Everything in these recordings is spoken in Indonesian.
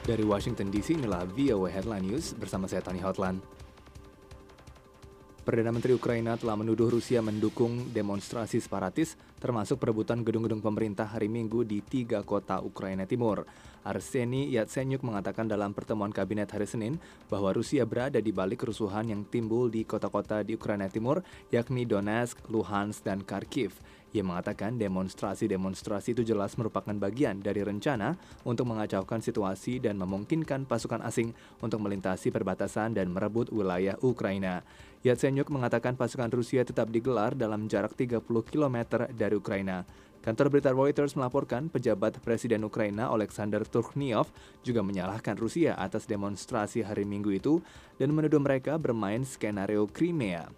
Dari Washington DC, inilah VOA Headline News bersama saya Tony Hotland. Perdana Menteri Ukraina telah menuduh Rusia mendukung demonstrasi separatis, termasuk perebutan gedung-gedung pemerintah hari Minggu di 3 kota Ukraina Timur. Arseniy Yatsenyuk mengatakan dalam pertemuan kabinet hari Senin bahwa Rusia berada di balik kerusuhan yang timbul di kota-kota di Ukraina Timur, yakni Donetsk, Luhansk, dan Kharkiv. Ia mengatakan demonstrasi-demonstrasi itu jelas merupakan bagian dari rencana untuk mengacaukan situasi dan memungkinkan pasukan asing untuk melintasi perbatasan dan merebut wilayah Ukraina. Yatsenyuk mengatakan pasukan Rusia tetap digelar dalam jarak 30 km dari Ukraina. Kantor berita Reuters melaporkan pejabat Presiden Ukraina Oleksandr Turchynov juga menyalahkan Rusia atas demonstrasi hari Minggu itu dan menuduh mereka bermain skenario Crimea.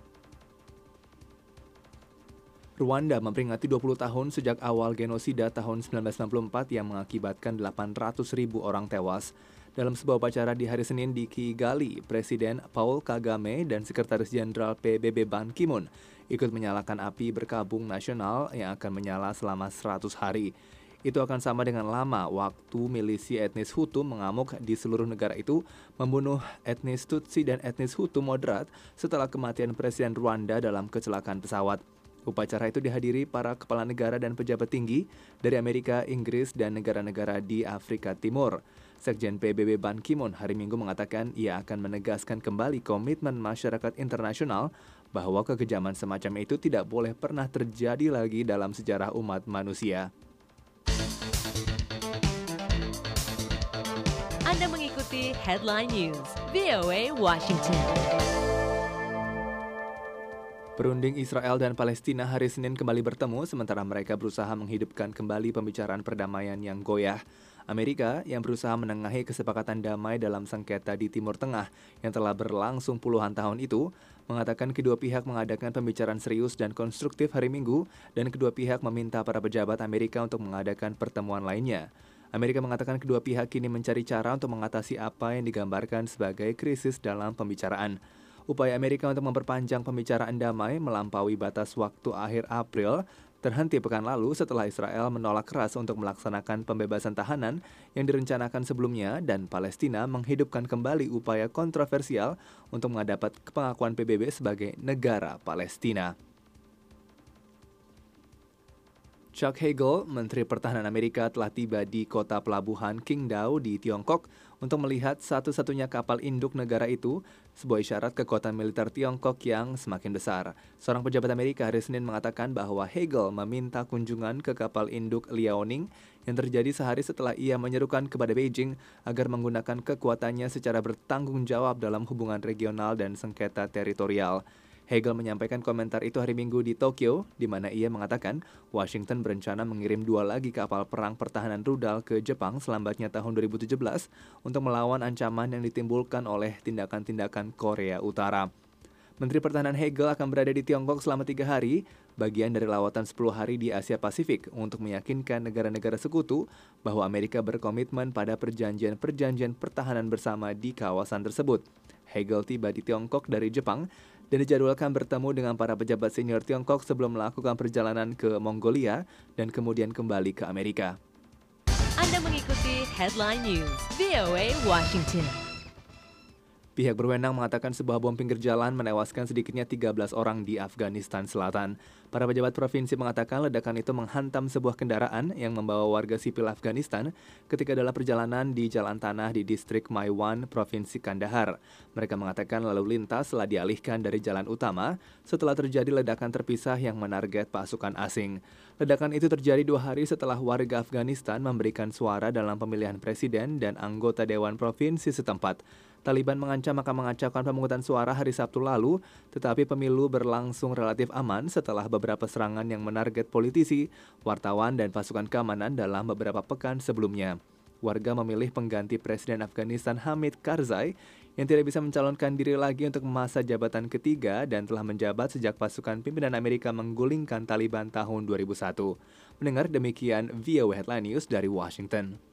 Rwanda memperingati 20 tahun sejak awal genosida tahun 1994 yang mengakibatkan 800.000 orang tewas. Dalam sebuah upacara di hari Senin di Kigali, Presiden Paul Kagame dan Sekretaris Jenderal PBB Ban Ki-moon ikut menyalakan api berkabung nasional yang akan menyala selama 100 hari. Itu akan sama dengan lama waktu milisi etnis Hutu mengamuk di seluruh negara itu, membunuh etnis Tutsi dan etnis Hutu moderat setelah kematian Presiden Rwanda dalam kecelakaan pesawat. Upacara itu dihadiri para kepala negara dan pejabat tinggi dari Amerika, Inggris, dan negara-negara di Afrika Timur. Sekjen PBB Ban Ki-moon hari Minggu mengatakan ia akan menegaskan kembali komitmen masyarakat internasional bahwa kekejaman semacam itu tidak boleh pernah terjadi lagi dalam sejarah umat manusia. Anda mengikuti Headline News, VOA Washington. Perunding Israel dan Palestina hari Senin kembali bertemu sementara mereka berusaha menghidupkan kembali pembicaraan perdamaian yang goyah. Amerika yang berusaha menengahi kesepakatan damai dalam sengketa di Timur Tengah yang telah berlangsung puluhan tahun itu, mengatakan kedua pihak mengadakan pembicaraan serius dan konstruktif hari Minggu dan kedua pihak meminta para pejabat Amerika untuk mengadakan pertemuan lainnya. Amerika mengatakan kedua pihak kini mencari cara untuk mengatasi apa yang digambarkan sebagai krisis dalam pembicaraan. Upaya Amerika untuk memperpanjang pembicaraan damai melampaui batas waktu akhir April terhenti pekan lalu setelah Israel menolak keras untuk melaksanakan pembebasan tahanan yang direncanakan sebelumnya dan Palestina menghidupkan kembali upaya kontroversial untuk mendapat pengakuan PBB sebagai negara Palestina. Chuck Hagel, Menteri Pertahanan Amerika, telah tiba di kota pelabuhan Qingdao di Tiongkok untuk melihat satu-satunya kapal induk negara itu, sebuah isyarat kekuatan militer Tiongkok yang semakin besar. Seorang pejabat Amerika hari Senin mengatakan bahwa Hagel meminta kunjungan ke kapal induk Liaoning yang terjadi sehari setelah ia menyerukan kepada Beijing agar menggunakan kekuatannya secara bertanggung jawab dalam hubungan regional dan sengketa teritorial. Hagel menyampaikan komentar itu hari Minggu di Tokyo, di mana ia mengatakan Washington berencana mengirim 2 lagi kapal perang pertahanan rudal ke Jepang selambatnya tahun 2017 untuk melawan ancaman yang ditimbulkan oleh tindakan-tindakan Korea Utara. Menteri Pertahanan Hagel akan berada di Tiongkok selama 3 hari, bagian dari lawatan 10 hari di Asia Pasifik untuk meyakinkan negara-negara sekutu bahwa Amerika berkomitmen pada perjanjian pertahanan bersama di kawasan tersebut. Hagel tiba di Tiongkok dari Jepang dan dijadwalkan bertemu dengan para pejabat senior Tiongkok sebelum melakukan perjalanan ke Mongolia dan kemudian kembali ke Amerika. Anda mengikuti Headline News, VOA Washington. Pihak berwenang mengatakan sebuah bom pinggir jalan menewaskan sedikitnya 13 orang di Afghanistan Selatan. Para pejabat provinsi mengatakan ledakan itu menghantam sebuah kendaraan yang membawa warga sipil Afghanistan ketika dalam perjalanan di jalan tanah di distrik Maiwan, Provinsi Kandahar. Mereka mengatakan lalu lintas telah dialihkan dari jalan utama setelah terjadi ledakan terpisah yang menarget pasukan asing. Ledakan itu terjadi 2 hari setelah warga Afghanistan memberikan suara dalam pemilihan presiden dan anggota Dewan Provinsi setempat. Taliban mengancam akan mengacaukan pemungutan suara hari Sabtu lalu, tetapi pemilu berlangsung relatif aman setelah beberapa serangan yang menarget politisi, wartawan, dan pasukan keamanan dalam beberapa pekan sebelumnya. Warga memilih pengganti Presiden Afghanistan Hamid Karzai yang tidak bisa mencalonkan diri lagi untuk masa jabatan ketiga dan telah menjabat sejak pasukan pimpinan Amerika menggulingkan Taliban tahun 2001. Mendengar demikian VOA Headline News dari Washington.